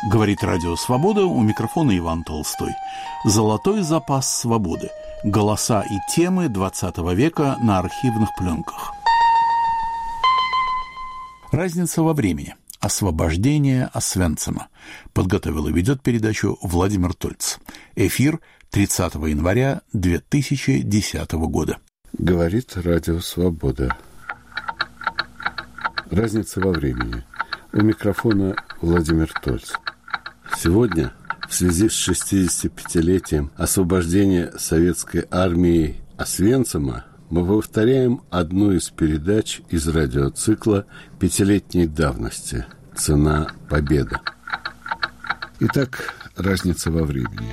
Говорит Радио Свобода, у микрофона Иван Толстой. Золотой запас свободы. Голоса и темы 20 века на архивных пленках. Разница во времени. Освобождение Освенцима. Подготовил и ведет передачу Владимир Тольц. Эфир 30 января 2010 года. Говорит Радио Свобода. Разница во времени. У микрофона Владимир Тольц. Сегодня, в связи с 65-летием освобождения советской армии Освенцима, мы повторяем одну из передач из радиоцикла пятилетней давности «Цена победы». Итак, разница во времени.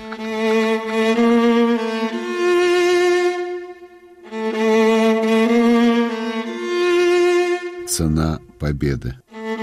Цена победы.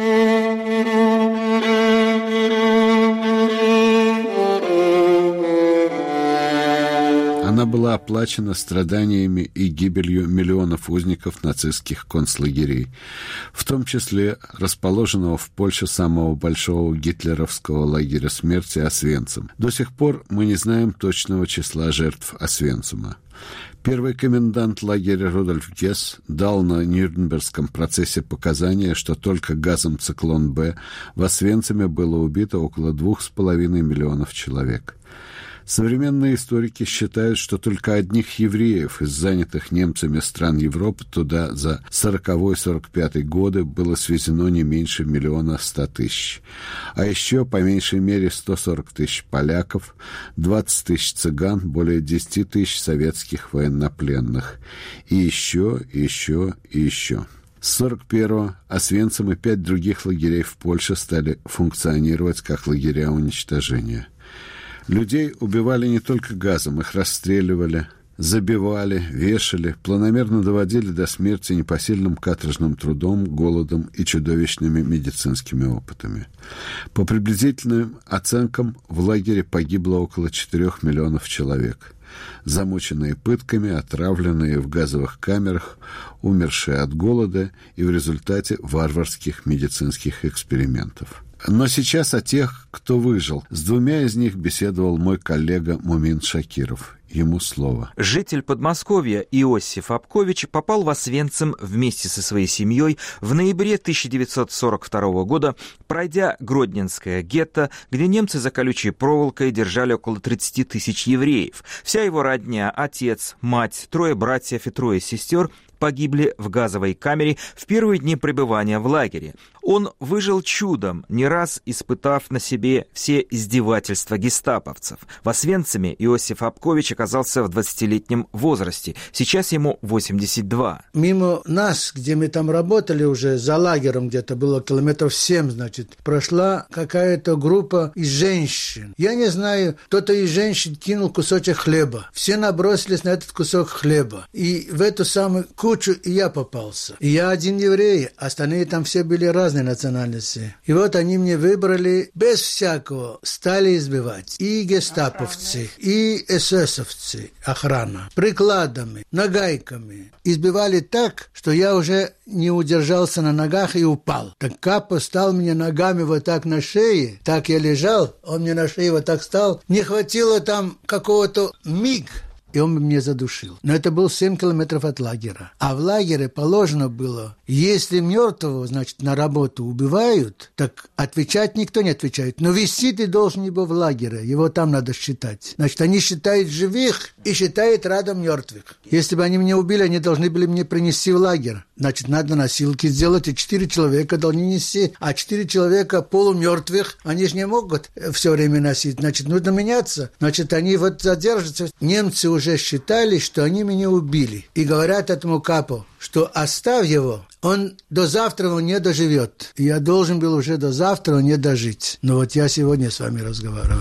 Она была оплачена страданиями и гибелью миллионов узников нацистских концлагерей, в том числе расположенного в Польше самого большого гитлеровского лагеря смерти Освенцим. До сих пор мы не знаем точного числа жертв Освенцима. Первый комендант лагеря Рудольф Гесс дал на Нюрнбергском процессе показания, что только газом «Циклон-Б» в Освенциме было убито около 2,5 миллионов человек. Современные историки считают, что только одних евреев из занятых немцами стран Европы туда за 40-45 годы было свезено не меньше 1 100 000. А еще по меньшей мере 140 000 поляков, 20 000 цыган, более 10 000 советских военнопленных. И еще. С 41-го Освенцим и 5 других лагерей в Польше стали функционировать как лагеря уничтожения. Людей убивали не только газом, их расстреливали, забивали, вешали, планомерно доводили до смерти непосильным каторжным трудом, голодом и чудовищными медицинскими опытами. По приблизительным оценкам, в лагере погибло около 4 миллионов человек. Замученные пытками, отравленные в газовых камерах, умершие от голода и в результате варварских медицинских экспериментов. Но сейчас о тех, кто выжил. С 2 из них беседовал мой коллега Мумин Шакиров. Ему слово. Житель Подмосковья Иосиф Апкович попал в Освенцим вместе со своей семьей в ноябре 1942 года, пройдя Гродненское гетто, где немцы за колючей проволокой держали около 30 000 евреев. Вся его родня, отец, мать, 3 братьев и 3 сестер погибли в газовой камере в первые дни пребывания в лагере. Он выжил чудом, не раз испытав на себе все издевательства гестаповцев. В Освенциме Иосиф Апкович оказался в 20-летнем возрасте. Сейчас ему 82. Мимо нас, где мы там работали уже, за лагерем где-то было километров 7, прошла какая-то группа из женщин. Я не знаю, кто-то из женщин кинул кусочек хлеба. Все набросились на этот кусок хлеба. И в эту самую кучу и я попался. И я один еврей, остальные там все были разные национальности. И вот они мне выбрали, без всякого, стали избивать. И гестаповцы, и эсэсовцы, охрана, прикладами, нагайками. Избивали так, что я уже не удержался на ногах и упал. Так Капо стал мне ногами вот так на шее, так я лежал, он мне на шее вот так стал. Не хватило там какого-то миг, и он меня задушил. Но это был 7 километров от лагеря. А в лагере положено было, если мертвого, на работу убивают, так отвечать никто не отвечает. Но вести ты должен его в лагере, его там надо считать. Они считают живых и считают рядом мертвых. Если бы они меня убили, они должны были мне принести в лагерь. Надо носилки сделать, и 4 человека должны нести. А 4 человека полумертвых, они же не могут все время носить. Нужно меняться. Они задержатся. Немцы уже считали, что они меня убили. И говорят этому Капо, что оставь его, он до завтра не доживет. И я должен был уже до завтра не дожить. Но я сегодня с вами разговариваю.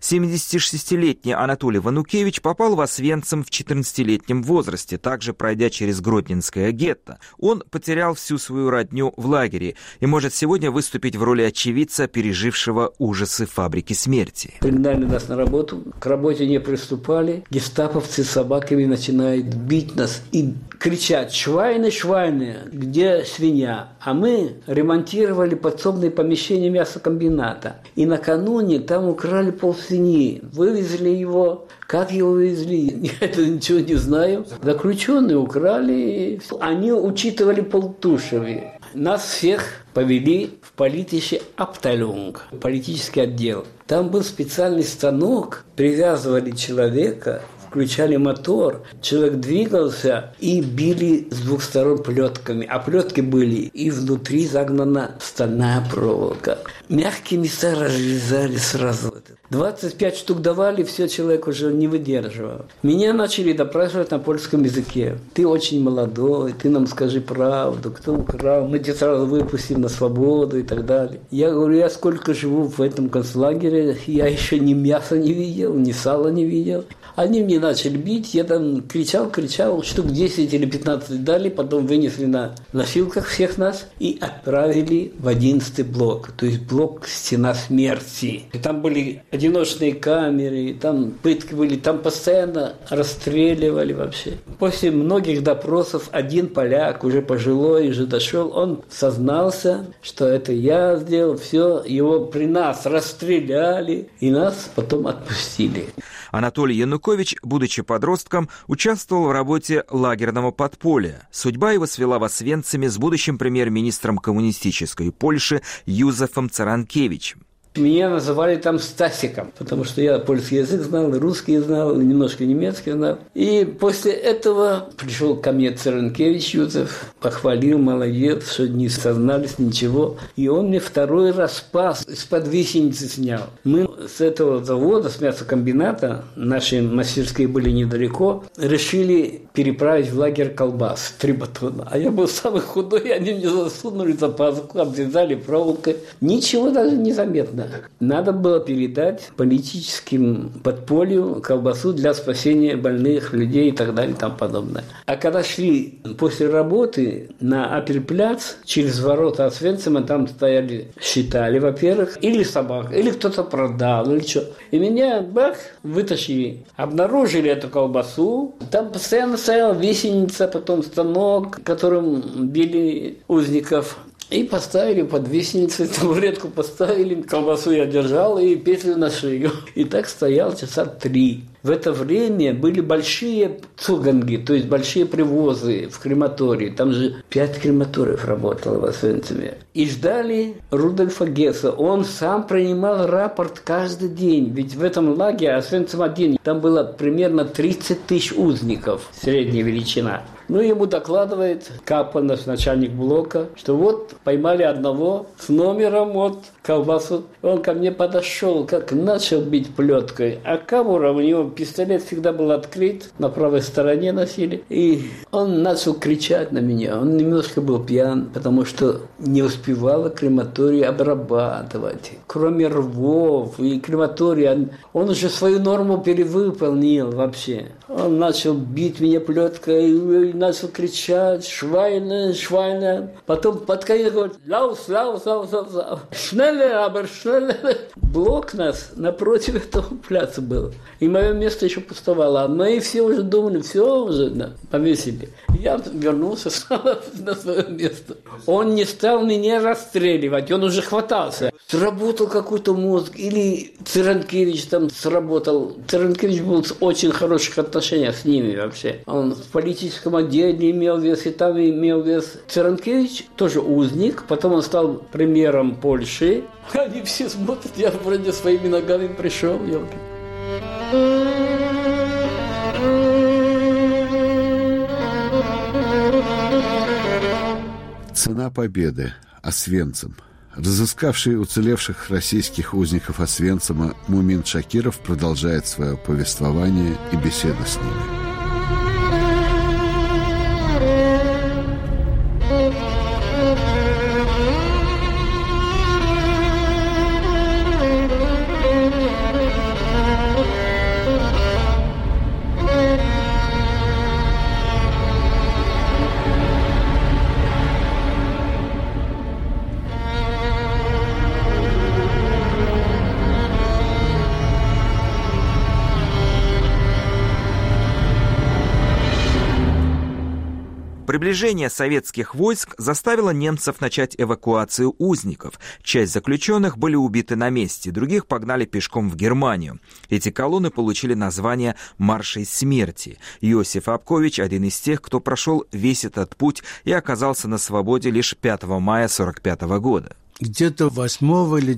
76-летний Анатолий Ванукевич попал в Освенцим в 14-летнем возрасте, также пройдя через Гродненское гетто. Он потерял всю свою родню в лагере и может сегодня выступить в роли очевидца, пережившего ужасы фабрики смерти. Пригнали нас на работу, к работе не приступали, гестаповцы с собаками начинают бить нас и кричать: «Швайны, швайны, где свинья?» А мы ремонтировали подсобные помещения мясокомбината. И накануне там украли полсвиньи. Вывезли его. Как его вывезли, я это ничего не знаю. Заключенные украли. Они учитывали полтушеви. Нас всех повели в политище Абталюнг, политический отдел. Там был специальный станок, привязывали человека, включали мотор, человек двигался и били с двух сторон плетками. А плетки были, и внутри загнана стальная проволока. Мягкие места разрезали сразу. 25 штук давали, все, человек уже не выдерживал. Меня начали допрашивать на польском языке. Ты очень молодой, ты нам скажи правду, кто украл, мы тебя сразу выпустим на свободу и так далее. Я говорю, я сколько живу в этом концлагере, я еще ни мяса не видел, ни сала не видел. Они мне начали бить, я там кричал, штук 10 или 15 дали, потом вынесли на носилках всех нас и отправили в 11-й блок, то есть блок «Стена смерти». И там были одиночные камеры, там пытки были, там постоянно расстреливали вообще. После многих допросов один поляк, уже пожилой, уже дошел, он сознался, что это я сделал, все, его при нас расстреляли, и нас потом отпустили. Анатолий Янукович, будучи подростком, участвовал в работе лагерного подполья. Судьба его свела в Освенциме с будущим премьер-министром коммунистической Польши Юзефом Царанкевичем. Меня называли там Стасиком, потому что я польский язык знал, русский знал, немножко немецкий знал. И после этого пришел ко мне Царанкевич Юзеф, похвалил, молодец, что не сознались ничего. И он мне второй раз спас, из-под висеницы снял. Мы с этого завода, с мясокомбината, наши мастерские были недалеко, решили переправить в лагерь колбас 3 батона. А я был самый худой, они мне засунули за пазуху, обвязали проволокой. Ничего даже не заметно. Надо было передать политическим подполью колбасу для спасения больных людей и так далее и тому подобное. А когда шли после работы на Апельпляц, через ворота Освенцима, там стояли, считали, во-первых, или собак, или кто-то продал, или что. И меня, бах, вытащили. Обнаружили эту колбасу. Там постоянно стояла висеница, потом станок, которым били узников. И поставили под висеницей, табуретку поставили, колбасу я держал и петлю на шею. И так стоял часа 3. В это время были большие цуганги, то есть большие привозы в крематории. Там же 5 крематориев работало в Освенциме. И ждали Рудольфа Гесса. Он сам принимал рапорт каждый день. Ведь в этом лагере Освенцим-1, там было примерно 30 тысяч узников, средняя величина. Ну, ему докладывает Капа, наш начальник блока, что вот поймали одного с номером вот колбасу. Он ко мне подошел, как начал бить плеткой. А Кабура, у него пистолет всегда был открыт, на правой стороне носили. И он начал кричать на меня. Он немножко был пьян, потому что не успевала крематорий обрабатывать. Кроме рвов и крематория, он уже свою норму перевыполнил вообще. Он начал бить меня плеткой, начал кричать: «Швайне, швайне». Потом под конец говорит: «Лаус, лаус, лаус, лаус». «Шнелле, абер, шнелле». Блок нас напротив этого пляца был. И мое место еще пустовало. Мы все уже думали, все уже повесили. Я вернулся на свое место. Он не стал меня расстреливать, он уже хватался. Сработал какой-то мозг, или Царанкевич там сработал. Царанкевич был в очень хороших отношениях с ними вообще. Он в политическом отделе имел вес, и там имел вес. Царанкевич тоже узник, потом он стал премьером Польши. Они все смотрят, я вроде своими ногами пришел, елки. Цена победы. Освенцим. Разыскавший уцелевших российских узников Освенцима Мумин Шакиров продолжает свое повествование и беседу с ними. Приближение советских войск заставило немцев начать эвакуацию узников. Часть заключенных были убиты на месте, других погнали пешком в Германию. Эти колонны получили название «Маршей смерти». Иосиф Апкович – один из тех, кто прошел весь этот путь и оказался на свободе лишь 5 мая 1945 года. Где-то 8 или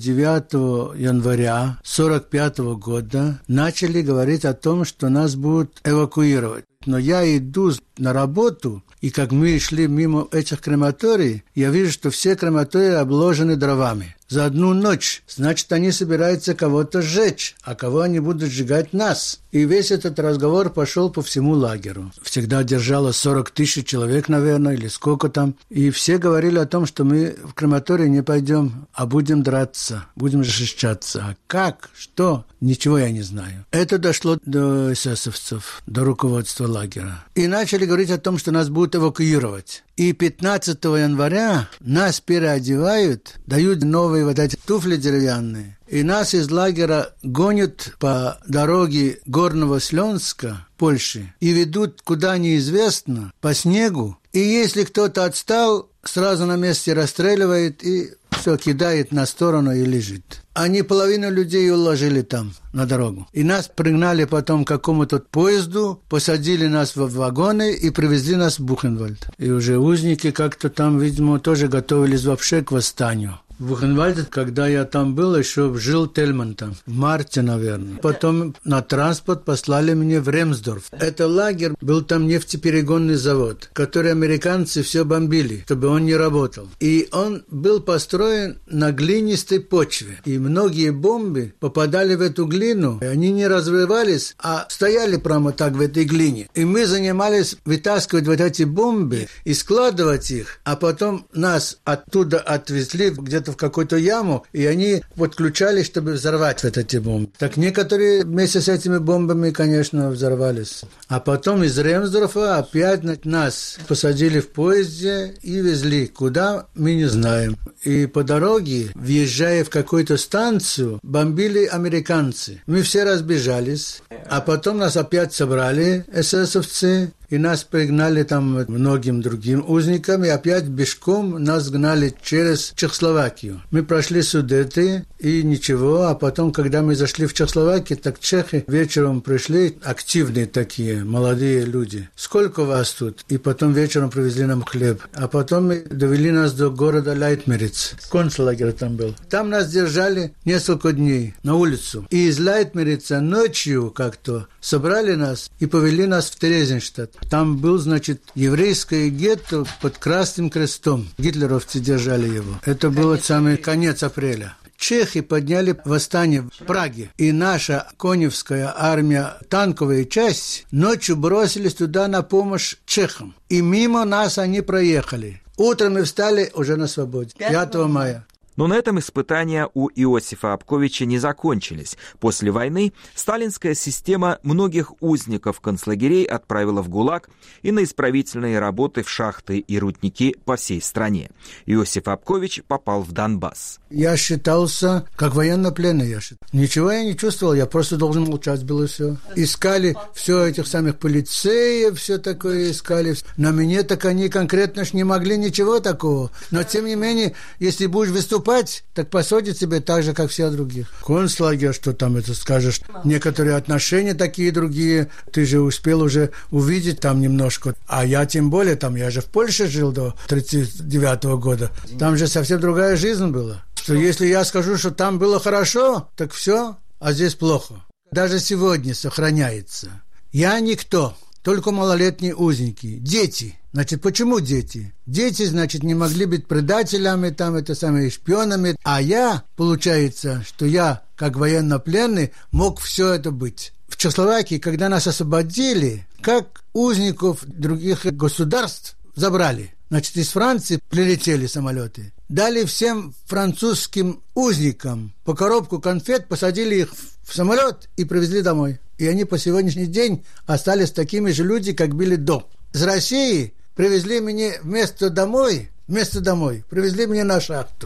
9 января 1945 года начали говорить о том, что нас будут эвакуировать. Но я иду на работу, и как мы шли мимо этих крематорий, я вижу, что все крематории обложены дровами. За одну ночь. Значит, они собираются кого-то сжечь, а кого они будут сжигать нас. И весь этот разговор пошел по всему лагерю. Всегда держало 40 тысяч человек, наверное, или сколько там. И все говорили о том, что мы в крематорий не пойдем, а будем драться, будем защищаться. А как? Что? Ничего я не знаю. Это дошло до эсэсовцев, до руководства лагеря. И начали говорить о том, что нас будут эвакуировать. И 15 января нас переодевают, дают новые вот эти туфли деревянные. И нас из лагеря гонят по дороге Горного Сленска, Польши, и ведут куда неизвестно, по снегу. И если кто-то отстал, сразу на месте расстреливает и все кидает на сторону и лежит. Они половину людей уложили там, на дорогу. И нас пригнали потом к какому-то поезду, посадили нас в вагоны и привезли нас в Бухенвальд. И уже узники как-то там, видимо, тоже готовились вообще к восстанию. В Бухенвальде, когда я там был, еще жил Тельман там, в марте, наверное. Потом на транспорт послали меня в Ремсдорф. Это лагерь, был там нефтеперегонный завод, который американцы все бомбили, чтобы он не работал. И он был построен на глинистой почве. И многие бомбы попадали в эту глину, и они не развивались, а стояли прямо так в этой глине. И мы занимались вытаскивать вот эти бомбы и складывать их, а потом нас оттуда отвезли где-то в какую-то яму, и они подключались, чтобы взорвать вот эти бомбы. Так некоторые вместе с этими бомбами, конечно, взорвались. А потом из Ремсдорфа опять нас посадили в поезде и везли. Куда, мы не знаем. И по дороге, въезжая в какую-то станцию, бомбили американцы. Мы все разбежались, а потом нас опять собрали эсэсовцы, и нас пригнали там многим другим узникам, и опять пешком нас гнали через Чехословакию. Мы прошли Судеты, и ничего, а потом, когда мы зашли в Чехословакию, так чехи вечером пришли, активные такие, молодые люди. Сколько вас тут? И потом вечером привезли нам хлеб. А потом довели нас до города Лейтмериц. Концлагерь там был. Там нас держали несколько дней на улицу. И из Лейтмерица ночью как-то собрали нас и повели нас в Терезинштадт. Там был, значит, еврейское гетто под Красным Крестом. Гитлеровцы держали его. Это был самый конец апреля. Чехи подняли восстание в Праге, и наша коневская армия, танковая часть, ночью бросились туда на помощь чехам. И мимо нас они проехали. Утром мы встали уже на свободе, 5 мая. Но на этом испытания у Иосифа Апковича не закончились. После войны сталинская система многих узников концлагерей отправила в ГУЛАГ и на исправительные работы в шахты и рудники по всей стране. Иосиф Апкович попал в Донбасс. Я считался как военнопленный. Ничего я не чувствовал, я просто должен молчать было все. Искали все этих самых полицеев, все такое искали. На мне так они конкретно ж не могли ничего такого. Но тем не менее, если будешь выступать, так посадят тебе так же, как все других. Концлагерь, что там это скажешь? Некоторые отношения такие другие. Ты же успел уже увидеть там немножко. А я тем более, там я же в Польше жил до 1939 года. Там же совсем другая жизнь была. Что если я скажу, что там было хорошо, так все, а здесь плохо. Даже сегодня сохраняется. Я никто. Только малолетние узники. Дети. Значит, почему дети? Дети, значит, не могли быть предателями, там, это самое, шпионами. А я, получается, что я, как военнопленный, мог все это быть. В Чехословакии, когда нас освободили, как узников других государств забрали. Значит, из Франции прилетели самолеты. Дали всем французским узникам по коробку конфет, посадили их в самолет и привезли домой. И они по сегодняшний день остались такими же людьми, как были до. Из России привезли меня вместо домой, привезли меня на шахту.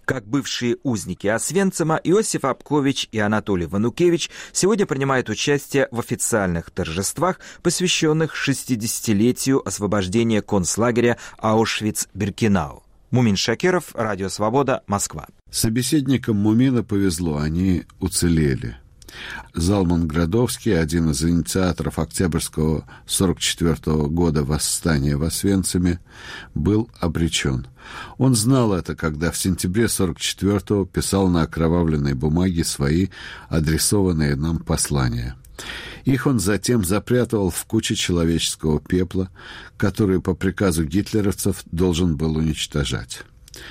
Как бывшие узники Освенцима, Иосиф Апкович и Анатолий Ванукевич сегодня принимают участие в официальных торжествах, посвященных 60-летию освобождения концлагеря Аушвиц-Биркенау. Мумин Шакиров, Радио Свобода, Москва. Собеседникам Мумина повезло, они уцелели. Залман Градовский, один из инициаторов Октябрьского 1944 года восстания в Освенциме, был обречен. Он знал это, когда в сентябре 1944 писал на окровавленной бумаге свои адресованные нам послания. Их он затем запрятывал в куче человеческого пепла, который по приказу гитлеровцев должен был уничтожать.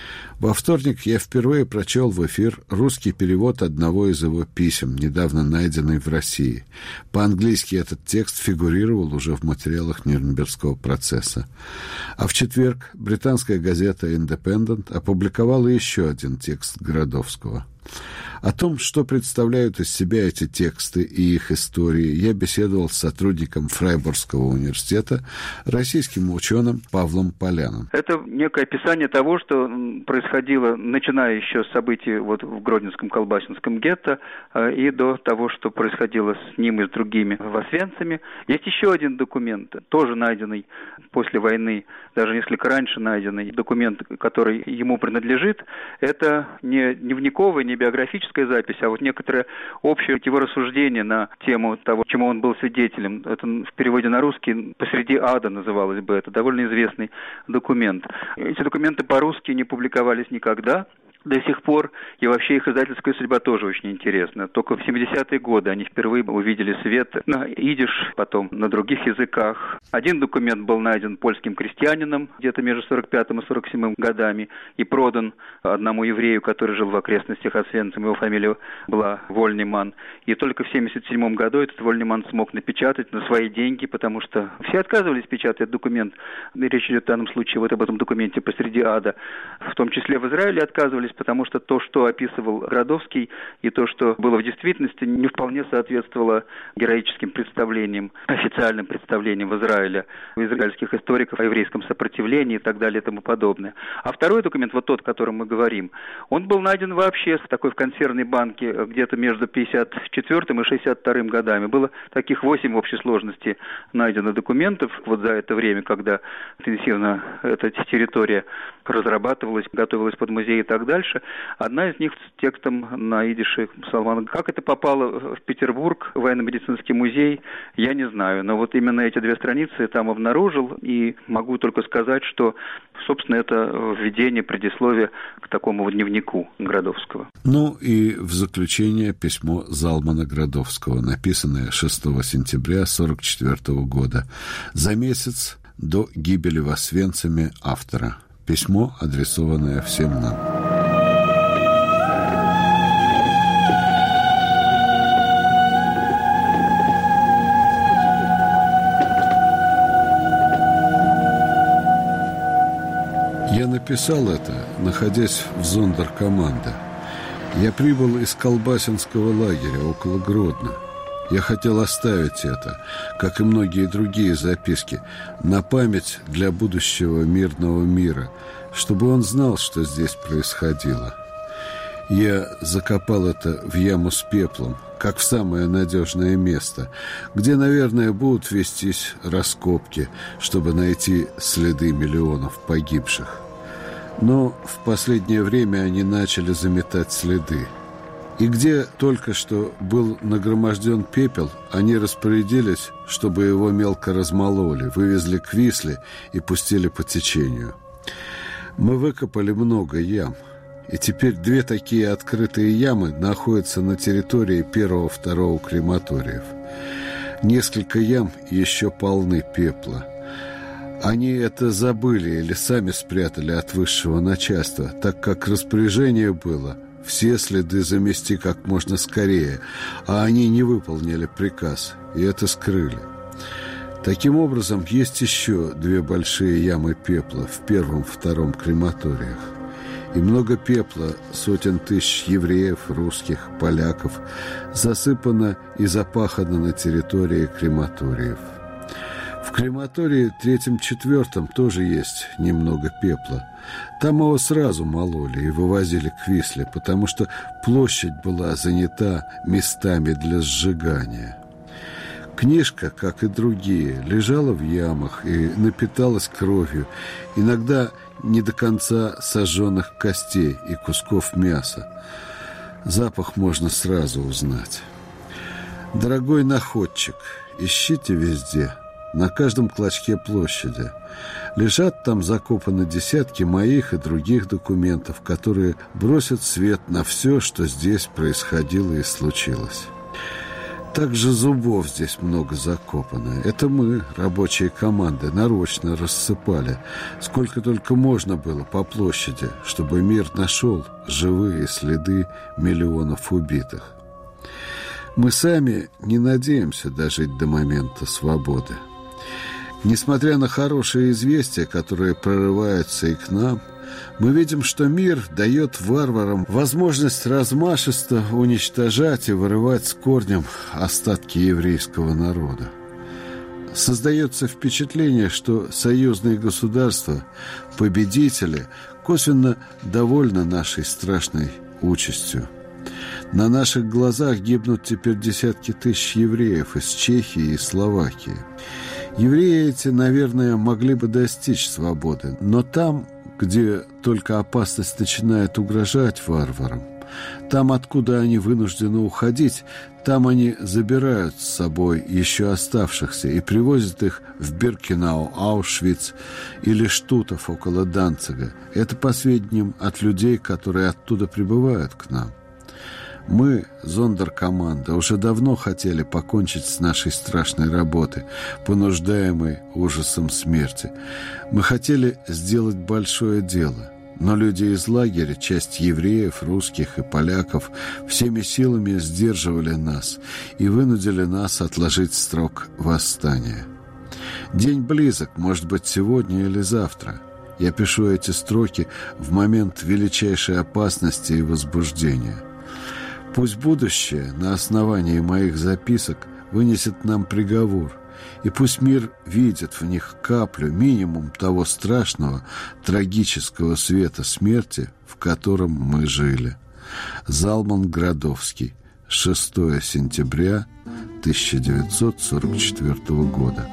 Во вторник я впервые прочел в эфир русский перевод одного из его писем, недавно найденный в России. По-английски этот текст фигурировал уже в материалах Нюрнбергского процесса. А в четверг британская газета «Индепендент» опубликовала еще один текст Градовского. О том, что представляют из себя эти тексты и их истории, я беседовал с сотрудником Фрайбургского университета, российским ученым Павлом Поляном. Это некое описание того, что происходило, начиная еще с событий в Гродненском колбасинском гетто и до того, что происходило с ним и с другими в Освенциме. Есть еще один документ, тоже найденный после войны, даже несколько раньше найденный документ, который ему принадлежит. Это не дневниковый, не биографическая запись, а некоторое общее его рассуждение на тему того, чему он был свидетелем. Это в переводе на русский «Посреди ада» называлось бы. Это довольно известный документ. Эти документы по-русски не публиковались никогда до сих пор, и вообще их издательская судьба тоже очень интересна. Только в 70-е годы они впервые увидели свет на идиш, потом на других языках. Один документ был найден польским крестьянином где-то между 45-м и 47-м годами и продан одному еврею, который жил в окрестностях Освенцима, его фамилия была Вольниман. И только в 77-м году этот Вольниман смог напечатать на свои деньги, потому что все отказывались печатать документ. Речь идет в данном случае об этом документе «Посреди ада». В том числе в Израиле отказывались, потому что то, что описывал Градовский, и то, что было в действительности, не вполне соответствовало героическим представлениям, официальным представлениям в Израиле, у израильских историков о еврейском сопротивлении и так далее и тому подобное. А второй документ, вот тот, о котором мы говорим, он был найден вообще в консервной банке где-то между 54 и 62 годами. Было таких 8 в общей сложности найдено документов за это время, когда интенсивно эта территория разрабатывалась, готовилась под музей и так дальше. Одна из них с текстом на идише Салмана. Как это попало в Петербург, в военно-медицинский музей, я не знаю. Но вот именно эти 2 страницы я там обнаружил, и могу только сказать, что, собственно, это введение, предисловие к такому дневнику Градовского. Ну и в заключение письмо Залмана Градовского, написанное 6 сентября 1944 года, за месяц до гибели в Освенциме автора. Письмо, адресованное всем нам. Я написал это, находясь в зондеркоманде. Я прибыл из колбасинского лагеря около Гродно. Я хотел оставить это, как и многие другие записки, на память для будущего мирного мира, чтобы он знал, что здесь происходило. Я закопал это в яму с пеплом, как в самое надежное место, где, наверное, будут вестись раскопки, чтобы найти следы миллионов погибших. Но в последнее время они начали заметать следы. И где только что был нагроможден пепел, они распорядились, чтобы его мелко размололи, вывезли к Висле и пустили по течению. Мы выкопали много ям, и теперь 2 такие открытые ямы находятся на территории 1-2 крематориев. Несколько ям еще полны пепла. Они это забыли или сами спрятали от высшего начальства, так как распоряжение было все следы замести как можно скорее, а они не выполнили приказ, и это скрыли. Таким образом, есть еще 2 большие ямы пепла в 1-2 крематориях. И много пепла, сотен тысяч евреев, русских, поляков, засыпано и запахано на территории крематориев. В крематории 3-4 тоже есть немного пепла. Там его сразу мололи и вывозили к Висле, потому что площадь была занята местами для сжигания. Книжка, как и другие, лежала в ямах и напиталась кровью, иногда не до конца сожженных костей и кусков мяса. Запах можно сразу узнать. Дорогой находчик, ищите везде, на каждом клочке площади. Лежат там закопаны десятки моих и других документов, которые бросят свет на все, что здесь происходило и случилось. Также зубов здесь много закопано. Это мы, рабочие команды, нарочно рассыпали, сколько только можно было по площади, чтобы мир нашел живые следы миллионов убитых. Мы сами не надеемся дожить до момента свободы. Несмотря на хорошие известия, которые прорываются и к нам, мы видим, что мир дает варварам возможность размашисто уничтожать и вырывать с корнем остатки еврейского народа. Создается впечатление, что союзные государства, победители, косвенно довольны нашей страшной участью. На наших глазах гибнут теперь десятки тысяч евреев из Чехии и Словакии. Евреи эти, наверное, могли бы достичь свободы, но там, где только опасность начинает угрожать варварам, там, откуда они вынуждены уходить, там они забирают с собой еще оставшихся и привозят их в Биркенау, Аушвиц или Штутов около Данцига. Это по сведениям от людей, которые оттуда прибывают к нам. Мы, зондеркоманда, уже давно хотели покончить с нашей страшной работой, понуждаемой ужасом смерти. Мы хотели сделать большое дело, но люди из лагеря, часть евреев, русских и поляков, всеми силами сдерживали нас и вынудили нас отложить срок восстания. День близок, может быть, сегодня или завтра. Я пишу эти строки в момент величайшей опасности и возбуждения. Пусть будущее на основании моих записок вынесет нам приговор, и пусть мир видит в них каплю, минимум того страшного, трагического света смерти, в котором мы жили. Залман Градовский, 6 сентября 1944 года.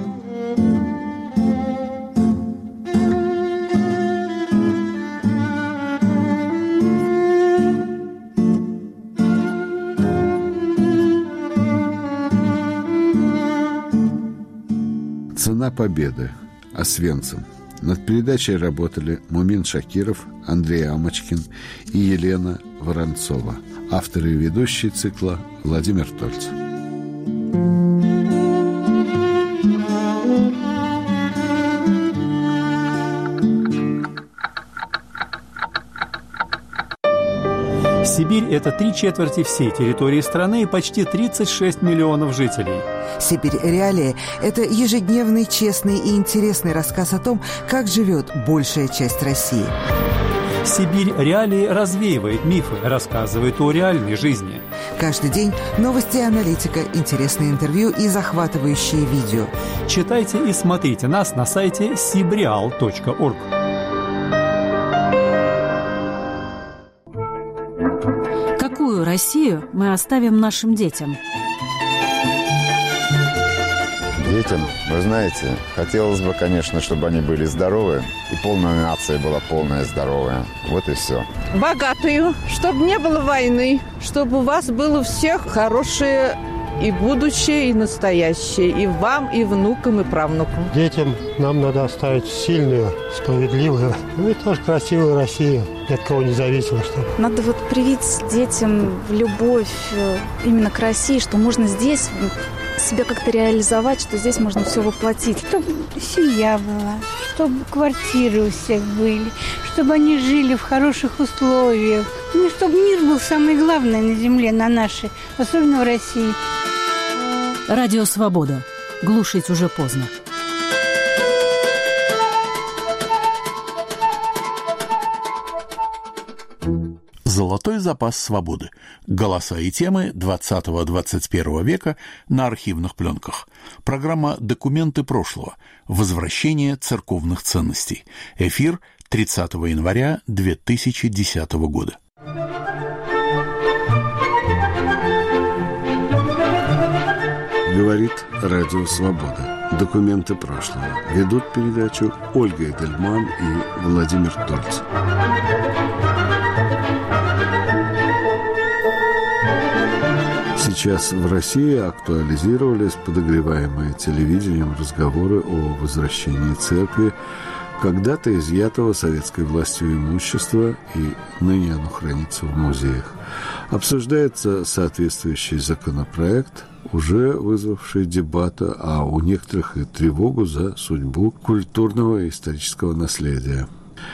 «Цена победы». Освенцим. Над передачей работали Мумин Шакиров, Андрей Амочкин и Елена Воронцова. Авторы и ведущие цикла Владимир Тольц. Сибирь – это 3/4 всей территории страны и почти 36 миллионов жителей. «Сибирь. Реалии» – это ежедневный, честный и интересный рассказ о том, как живет большая часть России. «Сибирь. Реалии» развеивает мифы, рассказывает о реальной жизни. Каждый день новости и аналитика, интересные интервью и захватывающие видео. Читайте и смотрите нас на сайте sibreal.org. Какую Россию мы оставим нашим детям? Детям, вы знаете, хотелось бы, конечно, чтобы они были здоровы, и полная нация была полная здоровая. Вот и все. Богатую, чтобы не было войны, чтобы у вас было всех хорошее и будущее, и настоящее, и вам, и внукам, и правнукам. Детям нам надо оставить сильную, справедливую, ну и тоже красивую Россию, ни от кого не зависимо. Чтобы. Надо вот привить детям любовь именно к России, что можно здесь себя как-то реализовать, что здесь можно все воплотить. Чтобы семья была, чтобы квартиры у всех были, чтобы они жили в хороших условиях. Ну, чтобы мир был самое главное на земле, на нашей, особенно в России. Радио «Свобода». Глушить уже поздно. «Золотой запас свободы. Голоса и темы 20-21 века на архивных пленках». Программа «Документы прошлого. Возвращение церковных ценностей». Эфир 30 января 2010 года. Говорит Радио Свобода. Документы прошлого. Ведут передачу Ольга Эдельман и Владимир Тольц. Сейчас в России актуализировались подогреваемые телевидением разговоры о возвращении церкви когда-то изъятого советской властью имущества, и ныне оно хранится в музеях. Обсуждается соответствующий законопроект, уже вызвавший дебаты, а у некоторых и тревогу за судьбу культурного и исторического наследия.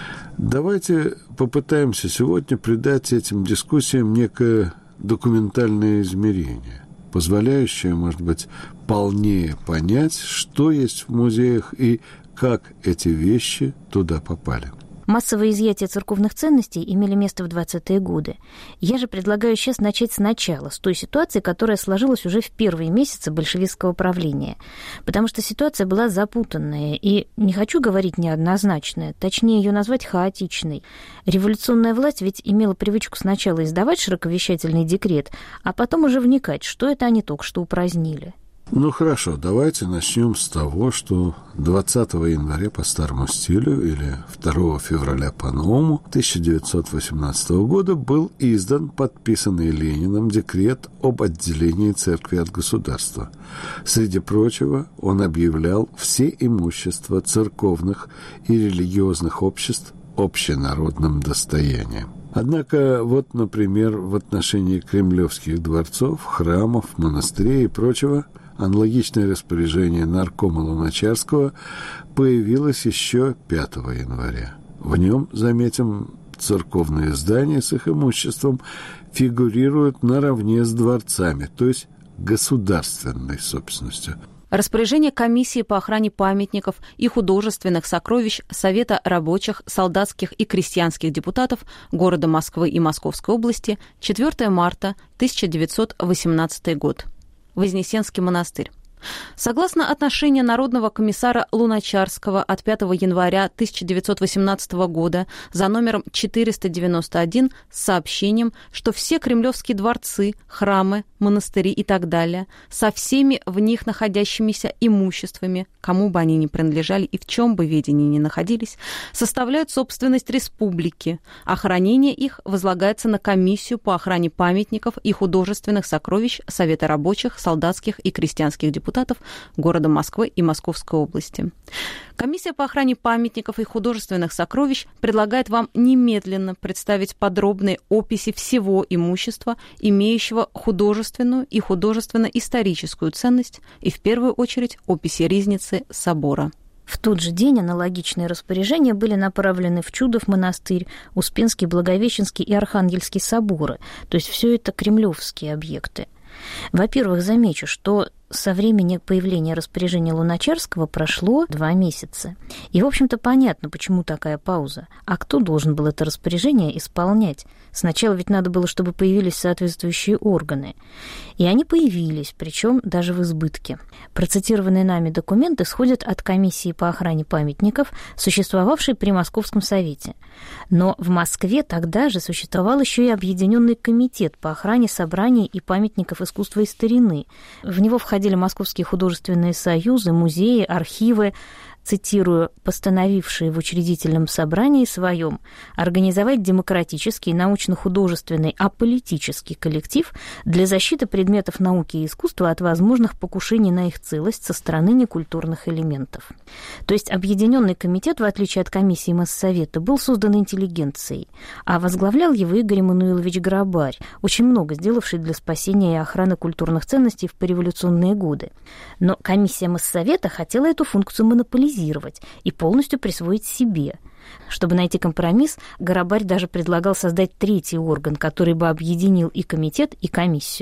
Давайте попытаемся сегодня придать этим дискуссиям некое документальное измерение, позволяющее, может быть, полнее понять, что есть в музеях и как эти вещи туда попали. Массовые изъятия церковных ценностей имели место в 20-е годы. Я же предлагаю сейчас начать сначала, с той ситуации, которая сложилась уже в первые месяцы большевистского правления. Потому что ситуация была запутанная, и не хочу говорить неоднозначная, точнее ее назвать хаотичной. Революционная власть ведь имела привычку сначала издавать широковещательный декрет, а потом уже вникать, что это они только что упразднили. Ну хорошо, давайте начнем с того, что 20 января по старому стилю или 2 февраля по-новому 1918 года был издан подписанный Лениным декрет об отделении церкви от государства. Среди прочего, он объявлял все имущества церковных и религиозных обществ общенародным достоянием. Однако, вот, например, в отношении кремлевских дворцов, храмов, монастырей и прочего, аналогичное распоряжение наркома Луначарского появилось еще 5 января. В нем, заметим, церковные здания с их имуществом фигурируют наравне с дворцами, то есть государственной собственностью. Распоряжение комиссии по охране памятников и художественных сокровищ Совета рабочих, солдатских и крестьянских депутатов города Москвы и Московской области 4 марта 1918 год. Вознесенский монастырь. Согласно отношению Народного комиссара Луначарского от 5 января 1918 года за номером 491 с сообщением, что все кремлевские дворцы, храмы, монастыри и так далее со всеми в них находящимися имуществами, кому бы они ни принадлежали и в чем бы ведении ни находились, составляют собственность республики, а хранение их возлагается на комиссию по охране памятников и художественных сокровищ Совета рабочих, солдатских и крестьянских депутатов города Москвы и Московской области. Комиссия по охране памятников и художественных сокровищ предлагает вам немедленно представить подробные описи всего имущества, имеющего художественную и художественно-историческую ценность, и в первую очередь описи ризницы собора. В тот же день аналогичные распоряжения были направлены в Чудов монастырь, Успенский, Благовещенский и Архангельский соборы, то есть все это кремлевские объекты. Во-первых, замечу, что со времени появления распоряжения Луначарского прошло 2 месяца. И, в общем-то, понятно, почему такая пауза. А кто должен был это распоряжение исполнять? Сначала ведь надо было, чтобы появились соответствующие органы. И они появились, причем даже в избытке. Процитированные нами документы исходят от комиссии по охране памятников, существовавшей при Московском совете. Но в Москве тогда же существовал еще и Объединенный комитет по охране собраний и памятников искусства и старины. В него входили московские художественные союзы, музеи, архивы, цитирую, постановившие в учредительном собрании своем организовать демократический, научно-художественный, аполитический коллектив для защиты предметов науки и искусства от возможных покушений на их целость со стороны некультурных элементов. То есть Объединенный комитет, в отличие от комиссии Моссовета, был создан интеллигенцией, а возглавлял его Игорь Эммануилович Грабарь, очень много сделавший для спасения и охраны культурных ценностей в пореволюционные годы. Но комиссия Моссовета хотела эту функцию монополизировать и полностью присвоить себе. Чтобы найти компромисс, Грабарь даже предлагал создать 3-й орган, который бы объединил и комитет, и комиссию.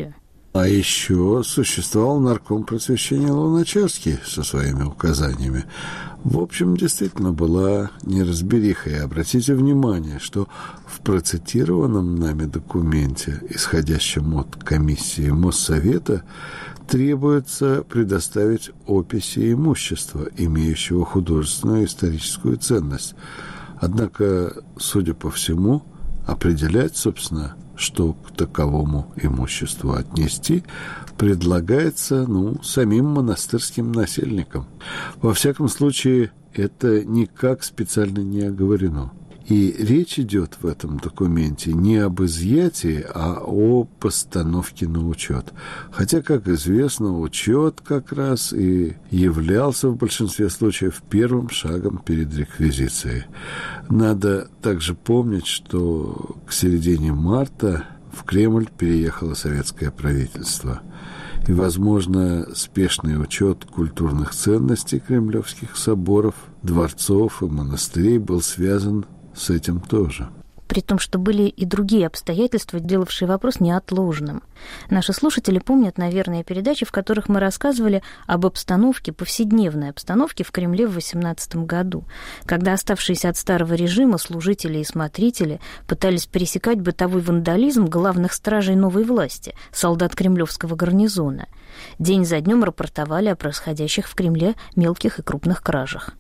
А еще существовал нарком просвещения Луначарский со своими указаниями. В общем, действительно была неразбериха. И обратите внимание, что в процитированном нами документе, исходящем от комиссии Моссовета, требуется предоставить описи имущества, имеющего художественную и историческую ценность. Однако, судя по всему, определять, собственно, что к таковому имуществу отнести, предлагается, самим монастырским насельникам. Во всяком случае, это никак специально не оговорено. И речь идет в этом документе не об изъятии, а о постановке на учет. Хотя, как известно, учет как раз и являлся в большинстве случаев первым шагом перед реквизицией. Надо также помнить, что к середине марта в Кремль переехало советское правительство. И, возможно, спешный учет культурных ценностей кремлевских соборов, дворцов и монастырей был связан с этим тоже. При том, что были и другие обстоятельства, делавшие вопрос неотложным. Наши слушатели помнят, наверное, передачи, в которых мы рассказывали об обстановке, повседневной обстановке в Кремле в 18 году, когда оставшиеся от старого режима служители и смотрители пытались пересекать бытовой вандализм главных стражей новой власти, солдат кремлевского гарнизона. День за днем рапортовали о происходящих в Кремле мелких и крупных кражах.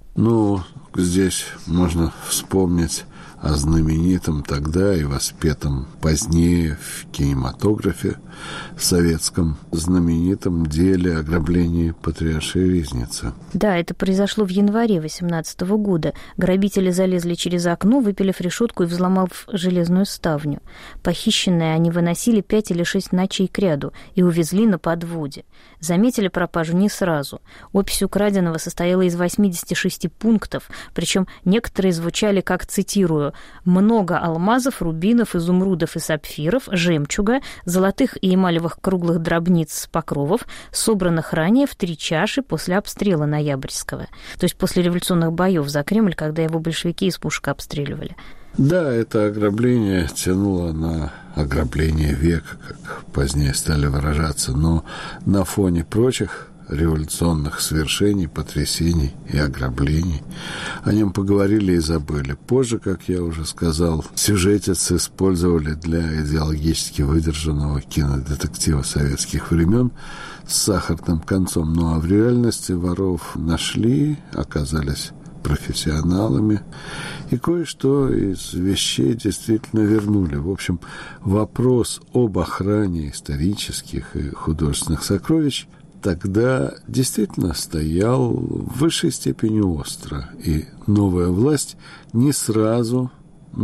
Здесь можно вспомнить о знаменитом тогда и воспетом позднее в кинематографе советском знаменитом деле ограбления Патриаршей Ризницы. Да, это произошло в январе 18 года. Грабители залезли через окно, выпилив решетку и взломав железную ставню. Похищенные они выносили 5 или 6 ночей кряду и увезли на подводе. Заметили пропажу не сразу. Опись украденного состояла из 86 пунктов, причем некоторые звучали как, цитирую, «много алмазов, рубинов, изумрудов и сапфиров, жемчуга, золотых и эмалевых круглых дробниц покровов, собранных ранее в 3 чаши после обстрела Ноябрьского». То есть после революционных боев за Кремль, когда его большевики из пушек обстреливали. Да, это ограбление тянуло на ограбление века, как позднее стали выражаться, но на фоне прочих революционных свершений, потрясений и ограблений о нем поговорили и забыли. Позже, как я уже сказал, сюжетицы использовали для идеологически выдержанного кинодетектива советских времен с сахарным концом. Ну а в реальности воров нашли, оказались профессионалами, и кое-что из вещей действительно вернули. В общем, вопрос об охране исторических и художественных сокровищ тогда действительно стоял в высшей степени остро, и новая власть не сразу,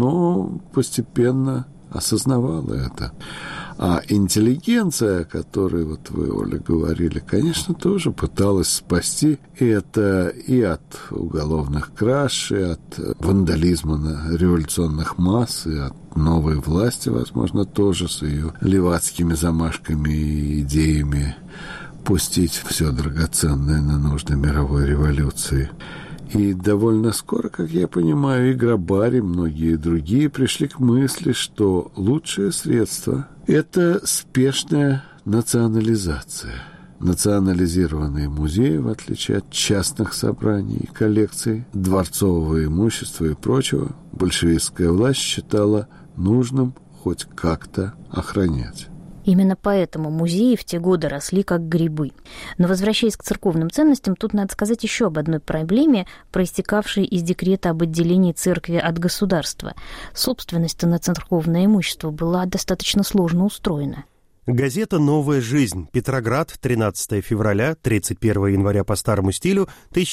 но постепенно осознавала это. А интеллигенция, о которой вы, Оля, говорили, конечно, тоже пыталась спасти это и от уголовных краж, и от вандализма на революционных масс, и от новой власти, возможно, тоже с ее левацкими замашками и идеями пустить все драгоценное на нужды мировой революции. И довольно скоро, как я понимаю, и грабари, многие другие пришли к мысли, что лучшее средство – это спешная национализация. Национализированные музеи, в отличие от частных собраний и коллекций, дворцового имущества и прочего, большевистская власть считала нужным хоть как-то охранять. Именно поэтому музеи в те годы росли как грибы. Но, возвращаясь к церковным ценностям, тут надо сказать еще об одной проблеме, проистекавшей из декрета об отделении церкви от государства. Собственность на церковное имущество была достаточно сложно устроена. Газета «Новая жизнь», Петроград, 13 февраля, 31 января по старому стилю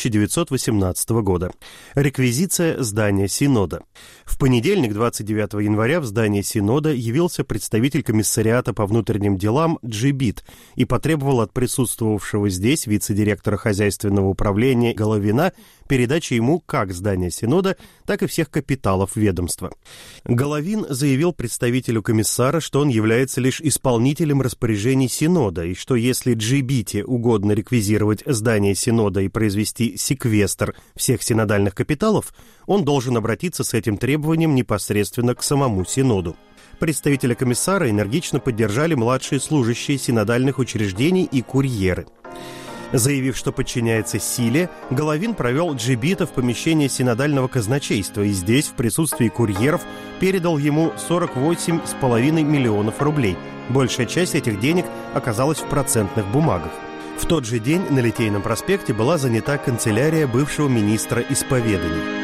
1918 года. Реквизиция здания Синода. В понедельник, 29 января, в здании Синода явился представитель комиссариата по внутренним делам Джибит и потребовал от присутствовавшего здесь вице-директора хозяйственного управления Головина передачи ему как здания Синода, так и всех капиталов ведомства. Головин заявил представителю комиссара, что он является лишь исполнителем распоряжений Синода, и что если Джибите угодно реквизировать здание Синода и произвести секвестр всех синодальных капиталов, он должен обратиться с этим требованием непосредственно к самому Синоду. Представителя комиссара энергично поддержали младшие служащие синодальных учреждений и курьеры. Заявив, что подчиняется силе, Головин провел Джибита в помещение синодального казначейства и здесь, в присутствии курьеров, передал ему 48,5 миллионов рублей. Большая часть этих денег оказалась в процентных бумагах. В тот же день на Литейном проспекте была занята канцелярия бывшего министра исповедания.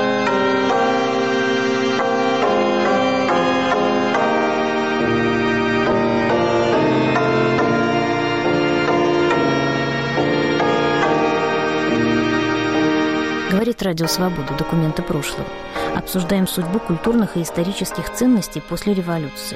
Говорит Радио Свобода, документы прошлого. Обсуждаем судьбу культурных и исторических ценностей после революции.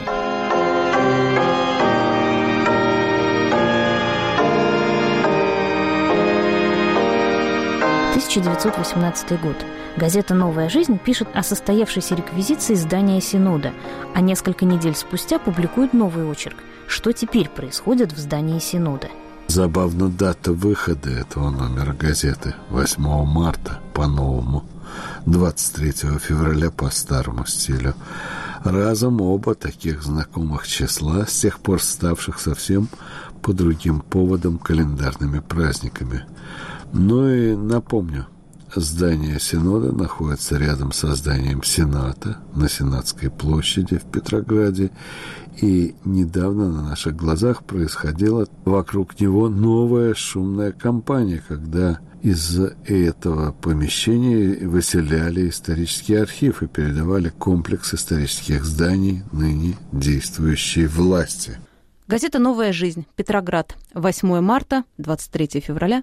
– 1918 год. Газета «Новая жизнь» пишет о состоявшейся реквизиции здания Синода, а несколько недель спустя публикует новый очерк. Что теперь происходит в здании Синода? Забавна дата выхода этого номера газеты. 8 марта по-новому, 23 февраля по старому стилю. Разом оба таких знакомых числа, с тех пор ставших совсем по другим поводам календарными праздниками. Ну и напомню, здание Синода находится рядом со зданием Сената на Сенатской площади в Петрограде, и недавно на наших глазах происходила вокруг него новая шумная кампания, когда из этого помещения выселяли исторический архив и передавали комплекс исторических зданий ныне действующей власти. Газета «Новая жизнь», Петроград, 8 марта, 23 февраля,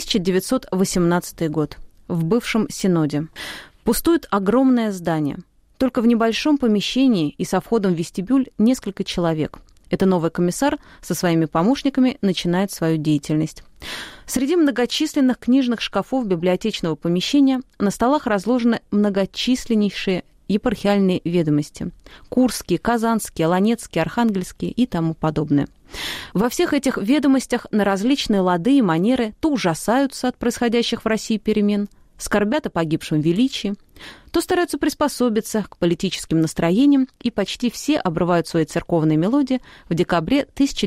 1918 год. В бывшем Синоде. Пустует огромное здание. Только в небольшом помещении и со входом в вестибюль несколько человек. Это новый комиссар со своими помощниками начинает свою деятельность. Среди многочисленных книжных шкафов библиотечного помещения на столах разложены многочисленнейшие епархиальные ведомости. Курские, Казанские, Оланецкие, Архангельские и тому подобное. Во всех этих ведомостях на различные лады и манеры то ужасаются от происходящих в России перемен, скорбят о погибшем величии, то стараются приспособиться к политическим настроениям, и почти все обрывают свои церковные мелодии в декабре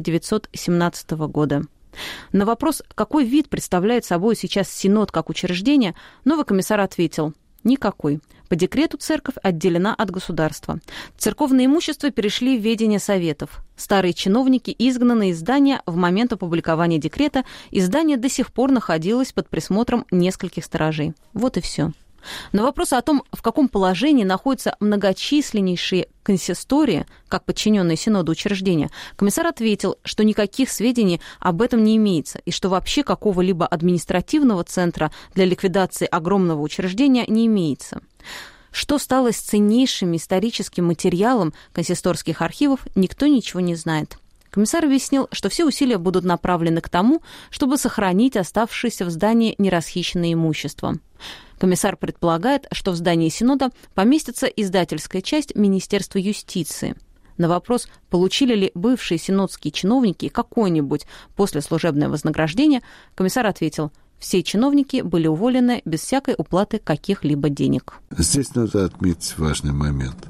1917 года. На вопрос, какой вид представляет собой сейчас Синод как учреждение, новый комиссар ответил: никакой. По декрету церковь отделена от государства. Церковное имущество перешли в ведение советов. Старые чиновники изгнаны из здания в момент опубликования декрета, и здание до сих пор находилось под присмотром нескольких сторожей. Вот и все. На вопрос о том, в каком положении находятся многочисленнейшие консистории, как подчиненные Синоду учреждения, комиссар ответил, что никаких сведений об этом не имеется, и что вообще какого-либо административного центра для ликвидации огромного учреждения не имеется. Что стало с ценнейшим историческим материалом консисторских архивов, никто ничего не знает. Комиссар объяснил, что все усилия будут направлены к тому, чтобы сохранить оставшееся в здании нерасхищенное имущество. Комиссар предполагает, что в здании Синода поместится издательская часть Министерства юстиции. На вопрос, получили ли бывшие синодские чиновники какое-нибудь послеслужебное вознаграждение, комиссар ответил: все чиновники были уволены без всякой уплаты каких-либо денег. Здесь надо отметить важный момент.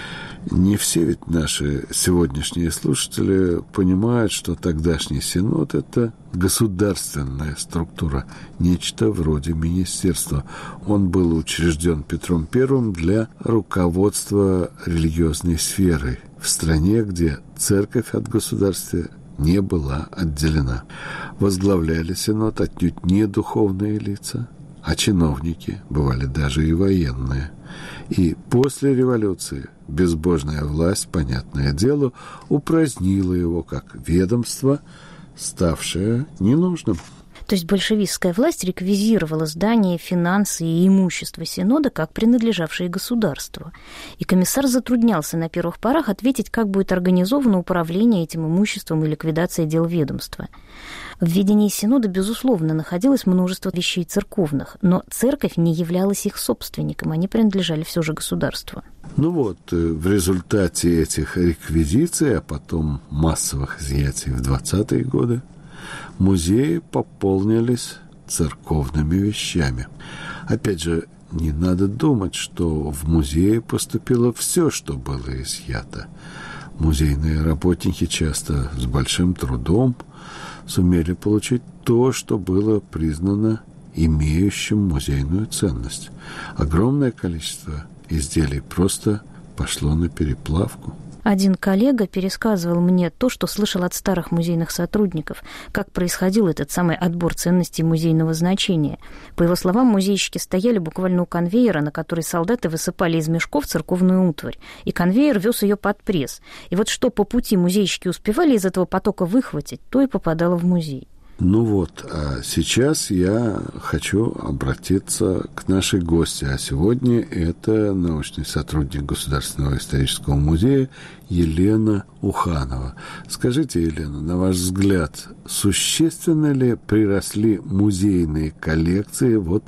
Не все ведь наши сегодняшние слушатели понимают, что тогдашний Синод – это государственная структура, нечто вроде министерства. Он был учрежден Петром I для руководства религиозной сферой в стране, где церковь от государства не была отделена. Возглавляли Синод отнюдь не духовные лица, а чиновники, бывали даже и военные. И после революции безбожная власть, понятное дело, упразднила его как ведомство, ставшее ненужным. То есть большевистская власть реквизировала здания, финансы и имущество Синода как принадлежавшие государству. И комиссар затруднялся на первых порах ответить, как будет организовано управление этим имуществом и ликвидация дел ведомства. В ведении Синода, безусловно, находилось множество вещей церковных, но церковь не являлась их собственником, они принадлежали все же государству. Ну вот, в результате этих реквизиций, а потом массовых изъятий в 20-е годы, музеи пополнились церковными вещами. Опять же, не надо думать, что в музее поступило все, что было изъято. музейные работники часто с большим трудом сумели получить то, что было признано имеющим музейную ценность. Огромное количество изделий просто пошло на переплавку. Один коллега пересказывал мне то, что слышал от старых музейных сотрудников, как происходил этот самый отбор ценностей музейного значения. По его словам, музейщики стояли буквально у конвейера, на который солдаты высыпали из мешков церковную утварь, и конвейер вез ее под пресс. И вот что по пути музейщики успевали из этого потока выхватить, то и попадало в музей. Ну вот, а сейчас я хочу обратиться к нашей гости. А сегодня это научный сотрудник Государственного исторического музея Елена Уханова. Скажите, Елена, на ваш взгляд, существенно ли приросли музейные коллекции вот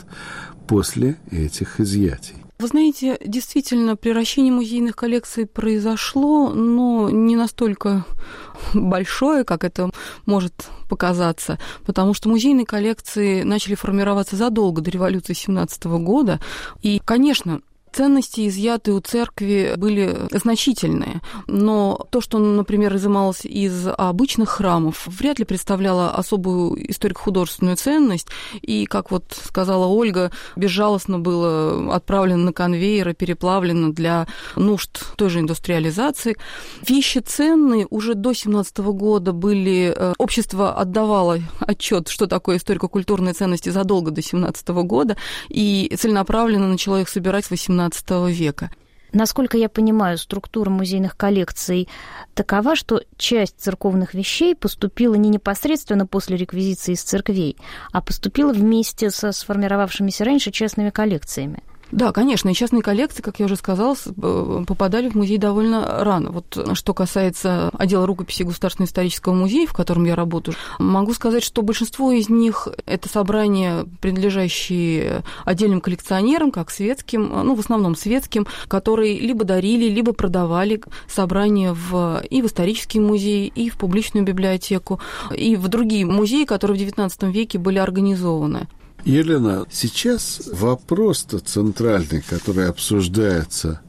после этих изъятий? Вы знаете, действительно, приращение музейных коллекций произошло, но не настолько большое, как это может показаться, потому что музейные коллекции начали формироваться задолго до революции 1917 года. И, конечно, ценности, изъятые у церкви, были значительные, но то, что, например, изымалось из обычных храмов, вряд ли представляло особую историко-художественную ценность, и, как вот сказала Ольга, безжалостно было отправлено на конвейер и переплавлено для нужд той же индустриализации. Вещи ценные уже до 1917 года были, общество отдавало отчет, что такое историко-культурные ценности задолго до 1917 года, и целенаправленно начало их собирать в 18 века. Насколько я понимаю, структура музейных коллекций такова, что часть церковных вещей поступила не непосредственно после реквизиции из церквей, а поступила вместе со сформировавшимися раньше частными коллекциями. Да, конечно, и частные коллекции, как я уже сказала, попадали в музей довольно рано. Вот что касается отдела рукописей Государственного исторического музея, в котором я работаю, могу сказать, что большинство из них — это собрания, принадлежащие отдельным коллекционерам, как светским, ну, в основном светским, которые либо дарили, либо продавали собрания и в исторический музей, и в публичную библиотеку, и в другие музеи, которые в XIX веке были организованы. Елена, сейчас вопрос-то центральный, который обсуждается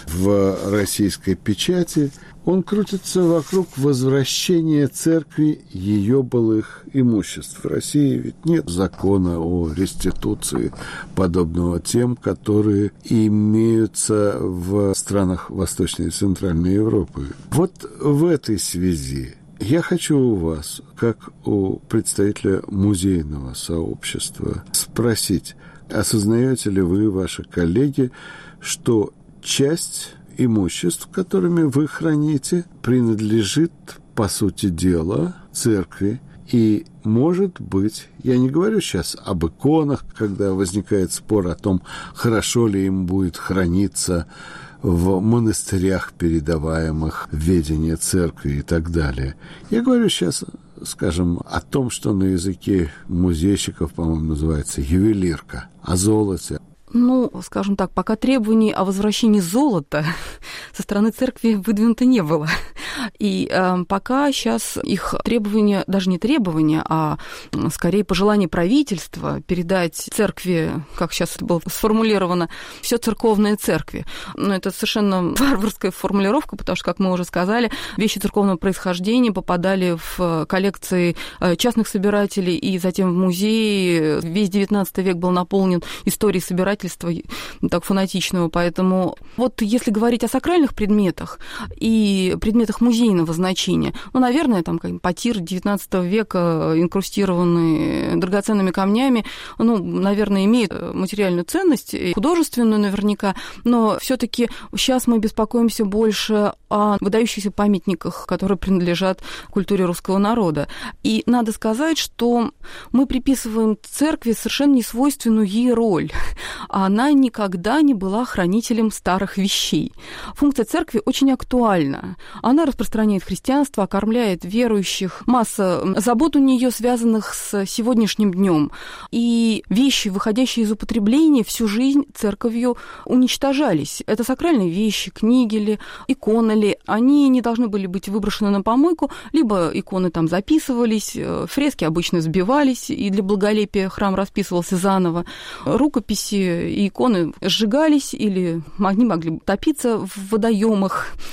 в российской печати, он крутится вокруг возвращения церкви ее былых имуществ. В России ведь нет закона о реституции, подобного тем, которые имеются в странах Восточной и Центральной Европы. Вот в этой связи я хочу у вас, как у представителя музейного сообщества, спросить, осознаете ли вы, ваши коллеги, что часть имуществ, которыми вы храните, принадлежит, по сути дела, церкви, и, может быть, я не говорю сейчас об иконах, когда возникает спор о том, хорошо ли им будет храниться в монастырях, передаваемых в ведение церкви и так далее. Я говорю сейчас, скажем, о том, что на языке музейщиков, по-моему, называется ювелирка, о золоте. Ну, скажем так, пока требований о возвращении золота со стороны церкви выдвинуто не было. И пока сейчас их требования, даже не требования, а скорее пожелание правительства передать церкви, как сейчас это было сформулировано, все церковное церкви. Но это совершенно варварская формулировка, потому что, как мы уже сказали, вещи церковного происхождения попадали в коллекции частных собирателей и затем в музеи. Весь XIX век был наполнен историей собирательства так фанатичного, поэтому вот если говорить о сакральных предметах и предметах музейного значения, ну, наверное, там потир XIX века, инкрустированные драгоценными камнями, ну, наверное, имеет материальную ценность, и художественную наверняка, но все-таки сейчас мы беспокоимся больше о выдающихся памятниках, которые принадлежат культуре русского народа. И надо сказать, что мы приписываем церкви совершенно несвойственную ей роль. Она никогда не была хранителем старых вещей. Функция церкви очень актуальна. Она распространяет христианство, окормляет верующих. Масса забот у нее, связанных с сегодняшним днем. И вещи, выходящие из употребления, всю жизнь церковью уничтожались. Это сакральные вещи, книги ли, иконы ли. Они не должны были быть выброшены на помойку, либо иконы там записывались, фрески обычно сбивались, и для благолепия храм расписывался заново. Рукописи и иконы сжигались, или они могли топиться в водоемах.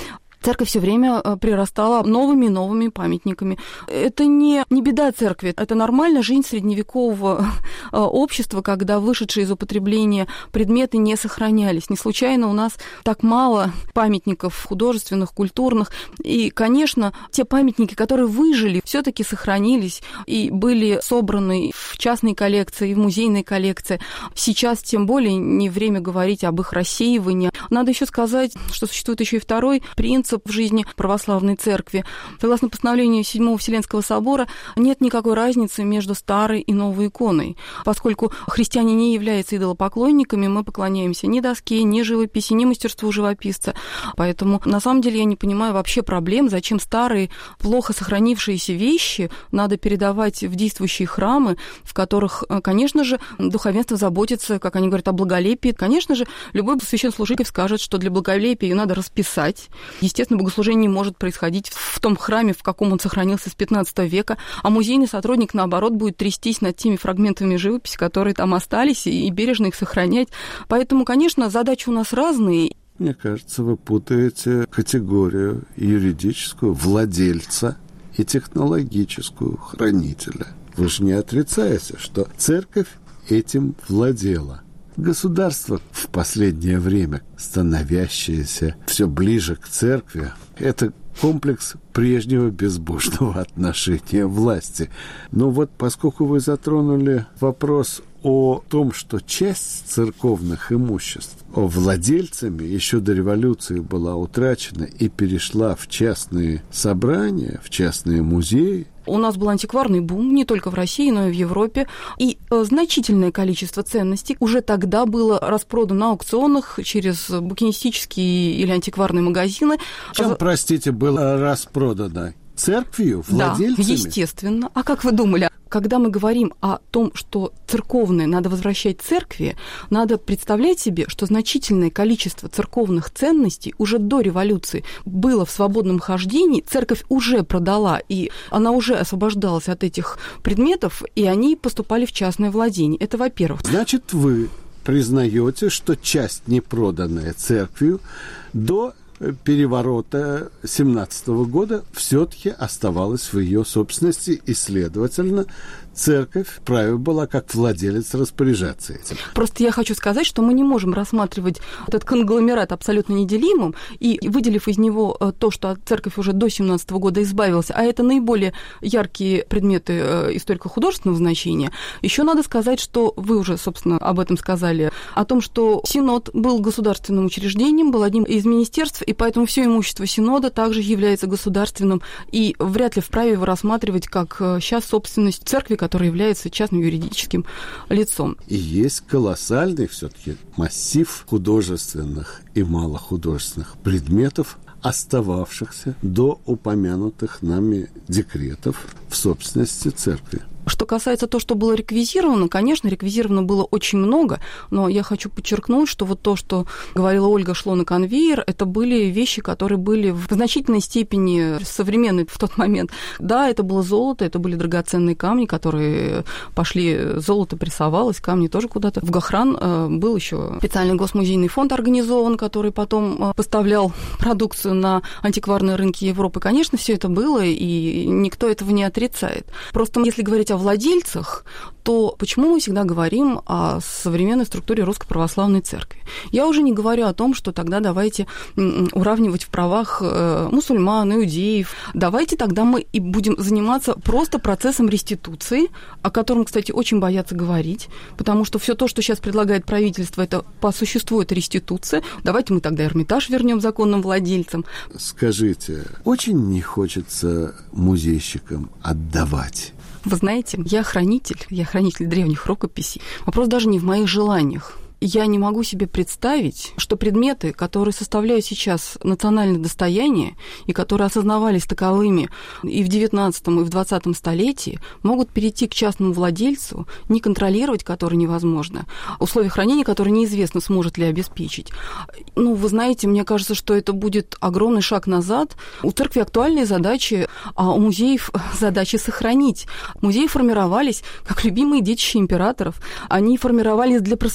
церковь все время прирастала новыми и новыми памятниками. Это не беда церкви, это нормальная жизнь средневекового общества, когда вышедшие из употребления предметы не сохранялись. Не случайно у нас так мало памятников художественных, культурных. И, конечно, те памятники, которые выжили, все-таки сохранились и были собраны в частной коллекции, в музейной коллекции. Сейчас тем более не время говорить об их рассеивании. Надо еще сказать, что существует еще и второй принцип в жизни православной церкви. Согласно постановлению Седьмого Вселенского собора, нет никакой разницы между старой и новой иконой. Поскольку христиане не являются идолопоклонниками, мы поклоняемся ни доске, ни живописи, ни мастерству живописца. Поэтому, на самом деле, я не понимаю вообще проблем, зачем старые, плохо сохранившиеся вещи надо передавать в действующие храмы, в которых, конечно же, духовенство заботится, как они говорят, о благолепии. Конечно же, любой священнослужитель скажет, что для благолепия ее надо расписать. Естественно, богослужение не может происходить в том храме, в каком он сохранился с 15 века, а музейный сотрудник, наоборот, будет трястись над теми фрагментами живописи, которые там остались, и бережно их сохранять. Поэтому, конечно, задачи у нас разные. Мне кажется, вы путаете категорию юридическую владельца и технологическую хранителя. Вы же не отрицаете, что церковь этим владела. Государство в последнее время, становящееся все ближе к церкви, это комплекс прежнего безбожного отношения власти. Но вот поскольку вы затронули вопрос о том, что часть церковных имуществ владельцами еще до революции была утрачена и перешла в частные собрания, в частные музеи. У нас был антикварный бум не только в России, но и в Европе. И значительное количество ценностей уже тогда было распродано на аукционах через букинистические или антикварные магазины. Чем, простите, было распродано? Церковью, владельцами? Да, естественно. А как вы думали? Когда мы говорим о том, что церковное надо возвращать церкви, надо представлять себе, что значительное количество церковных ценностей уже до революции было в свободном хождении, церковь уже продала, и она уже освобождалась от этих предметов, и они поступали в частное владение. Это во-первых. Значит, вы признаете, что часть, не проданная церковью, до переворота 17 года все-таки оставалась в ее собственности, и, следовательно, церковь вправе была как владелец распоряжаться этим. Просто я хочу сказать, что мы не можем рассматривать этот конгломерат абсолютно неделимым и, выделив из него то, что церковь уже до 17 года избавилась, а это наиболее яркие предметы историко-художественного значения, еще надо сказать, что вы уже, собственно, об этом сказали, о том, что Синод был государственным учреждением, был одним из министерств, и поэтому все имущество Синода также является государственным, и вряд ли вправе его рассматривать как сейчас собственность церкви, которая является частным юридическим лицом. И есть колоссальный все-таки массив художественных и малохудожественных предметов, остававшихся до упомянутых нами декретов в собственности церкви. Что касается того, что было реквизировано, конечно, реквизировано было очень много, но я хочу подчеркнуть, что вот то, что говорила Ольга, шло на конвейер, это были вещи, которые были в значительной степени современные в тот момент. Да, это было золото, это были драгоценные камни, которые пошли, золото прессовалось, камни тоже куда-то. В Гохран был еще специальный госмузейный фонд организован, который потом поставлял продукцию на антикварные рынки Европы. Конечно, все это было, и никто этого не отрицает. Просто если говорить о владельцах, то почему мы всегда говорим о современной структуре Русской Православной Церкви? Я уже не говорю о том, что тогда давайте уравнивать в правах мусульман, иудеев. Давайте тогда мы и будем заниматься просто процессом реституции, о котором, кстати, очень боятся говорить, потому что все то, что сейчас предлагает правительство, это по существу это реституция. Давайте мы тогда Эрмитаж вернем законным владельцам. Скажите, очень не хочется музейщикам отдавать? Вы знаете, я хранитель древних рукописей. Вопрос даже не в моих желаниях. Я не могу себе представить, что предметы, которые составляют сейчас национальное достояние и которые осознавались таковыми и в XIX, и в XX столетии, могут перейти к частному владельцу, не контролировать который невозможно, условия хранения, которые неизвестно, сможет ли обеспечить. Ну, вы знаете, мне кажется, что это будет огромный шаг назад. У церкви актуальные задачи, а у музеев задачи сохранить. Музеи формировались как любимые детища императоров. Они формировались для просвещения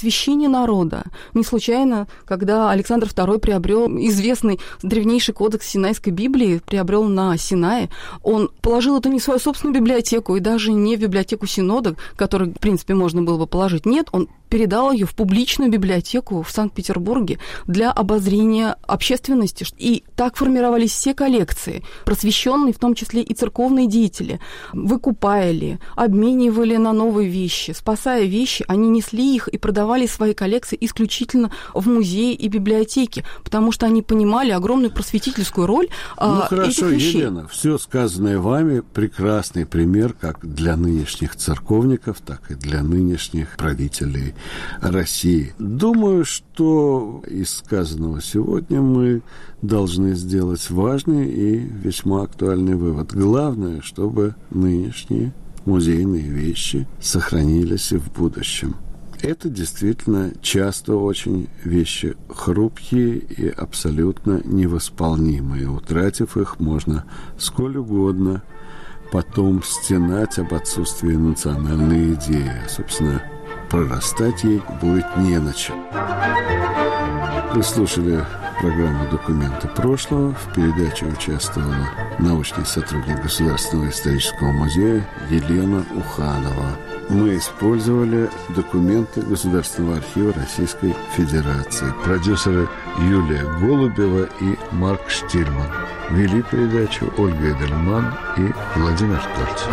народа. Не случайно, когда Александр II приобрел известный древнейший кодекс Синайской Библии, приобрел на Синае, он положил это не в свою собственную библиотеку и даже не в библиотеку Синода, которую, в принципе, можно было бы положить. Нет, он передал ее в публичную библиотеку в Санкт-Петербурге для обозрения общественности. И так формировались все коллекции, просвещенные, в том числе и церковные деятели, выкупали, обменивали на новые вещи. Спасая вещи, они несли их и продавали свои коллекции исключительно в музеи и библиотеки, потому что они понимали огромную просветительскую роль хорошо, этих вещей. Елена, все сказанное вами прекрасный пример как для нынешних церковников, так и для нынешних правителей России. Думаю, что из сказанного сегодня мы должны сделать важный и весьма актуальный вывод. Главное, чтобы нынешние музейные вещи сохранились и в будущем. Это действительно часто очень вещи хрупкие и абсолютно невосполнимые. Утратив их, можно сколь угодно потом стенать об отсутствии национальной идеи. Собственно, прорастать ей будет не на чем. Вы слушали программу «Документы прошлого». В передаче участвовала научный сотрудник Государственного исторического музея Елена Уханова. Мы использовали документы Государственного архива Российской Федерации. Продюсеры Юлия Голубева и Марк Штильман. Вели передачу Ольга Эдельман и Владимир Тольц.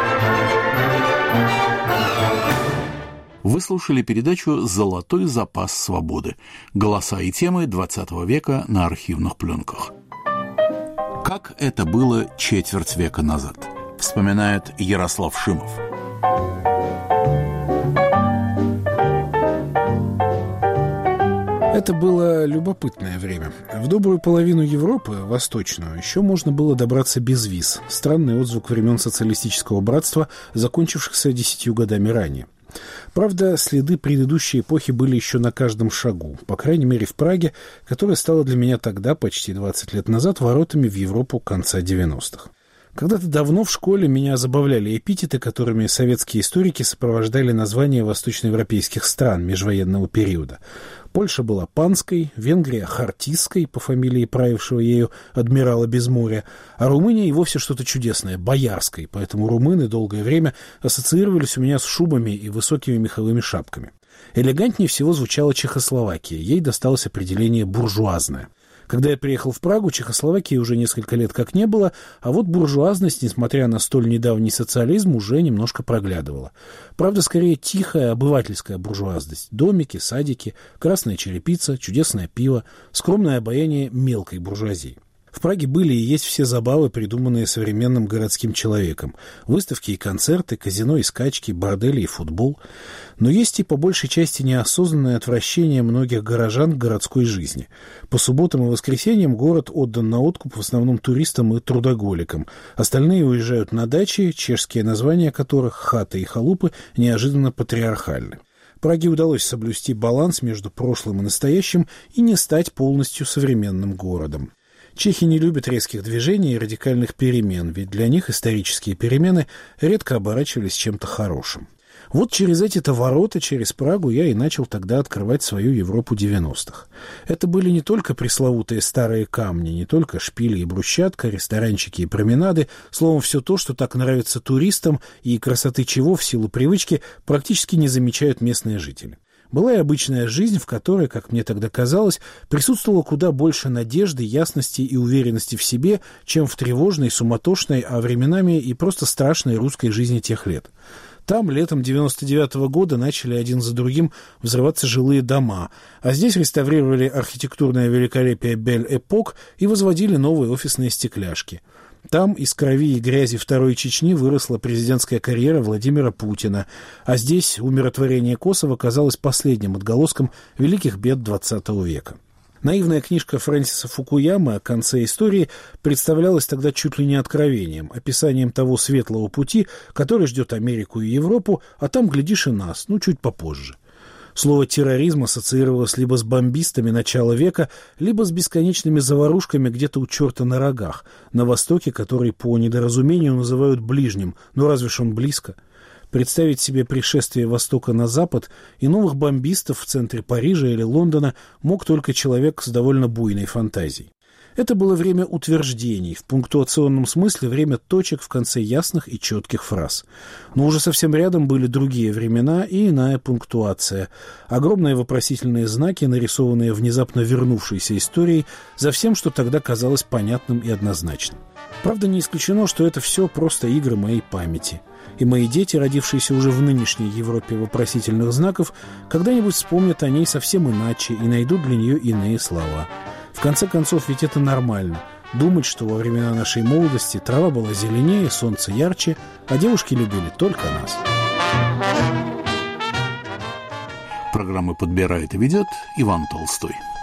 Вы слушали передачу «Золотой запас свободы. Голоса и темы XX века на архивных пленках». Как это было четверть века назад, вспоминает Ярослав Шимов. Это было любопытное время. В добрую половину Европы, восточную, еще можно было добраться без виз. Странный отзвук времен социалистического братства, закончившихся 10 годами ранее. Правда, следы предыдущей эпохи были еще на каждом шагу, по крайней мере в Праге, которая стала для меня тогда, почти 20 лет назад, воротами в Европу конца 90-х. Когда-то давно в школе меня забавляли эпитеты, которыми советские историки сопровождали названия восточноевропейских стран межвоенного периода. Польша была панской, Венгрия — хартистской, по фамилии правившего ею адмирала Безморья, а Румыния и вовсе что-то чудесное — боярской, поэтому румыны долгое время ассоциировались у меня с шубами и высокими меховыми шапками. Элегантнее всего звучала Чехословакия, ей досталось определение «буржуазная». Когда я приехал в Прагу, Чехословакии уже несколько лет как не было, а вот буржуазность, несмотря на столь недавний социализм, уже немножко проглядывала. Правда, скорее тихая обывательская буржуазность. Домики, садики, красная черепица, чудесное пиво, скромное обаяние мелкой буржуазии. В Праге были и есть все забавы, придуманные современным городским человеком. Выставки и концерты, казино и скачки, бордели и футбол. Но есть и по большей части неосознанное отвращение многих горожан к городской жизни. По субботам и воскресеньям город отдан на откуп в основном туристам и трудоголикам. Остальные уезжают на дачи, чешские названия которых, хаты и халупы, неожиданно патриархальны. Праге удалось соблюсти баланс между прошлым и настоящим и не стать полностью современным городом. Чехи не любят резких движений и радикальных перемен, ведь для них исторические перемены редко оборачивались чем-то хорошим. Вот через эти-то ворота, через Прагу, я и начал тогда открывать свою Европу 90-х. Это были не только пресловутые старые камни, не только шпили и брусчатка, ресторанчики и променады, словом, все то, что так нравится туристам и красоты чего в силу привычки практически не замечают местные жители. Была и обычная жизнь, в которой, как мне тогда казалось, присутствовало куда больше надежды, ясности и уверенности в себе, чем в тревожной, суматошной, а временами и просто страшной русской жизни тех лет. Там летом 99-го года начали один за другим взрываться жилые дома, а здесь реставрировали архитектурное великолепие Бель-Эпок и возводили новые офисные стекляшки. Там из крови и грязи Второй Чечни выросла президентская карьера Владимира Путина, а здесь умиротворение Косово казалось последним отголоском великих бед XX века. Наивная книжка Фрэнсиса Фукуямы о конце истории представлялась тогда чуть ли не откровением, описанием того светлого пути, который ждет Америку и Европу, а там, глядишь, и нас, чуть попозже. Слово «терроризм» ассоциировалось либо с бомбистами начала века, либо с бесконечными заварушками где-то у черта на рогах, на Востоке, который по недоразумению называют ближним, но разве ж он близко? Представить себе пришествие Востока на Запад и новых бомбистов в центре Парижа или Лондона мог только человек с довольно буйной фантазией. Это было время утверждений, в пунктуационном смысле время точек в конце ясных и четких фраз. Но уже совсем рядом были другие времена и иная пунктуация. Огромные вопросительные знаки, нарисованные внезапно вернувшейся историей, за всем, что тогда казалось понятным и однозначным. Правда, не исключено, что это все просто игры моей памяти. И мои дети, родившиеся уже в нынешней Европе вопросительных знаков, когда-нибудь вспомнят о ней совсем иначе и найдут для нее иные слова. В конце концов, ведь это нормально – думать, что во времена нашей молодости трава была зеленее, солнце ярче, а девушки любили только нас. Программу подбирает и ведет Иван Толстой.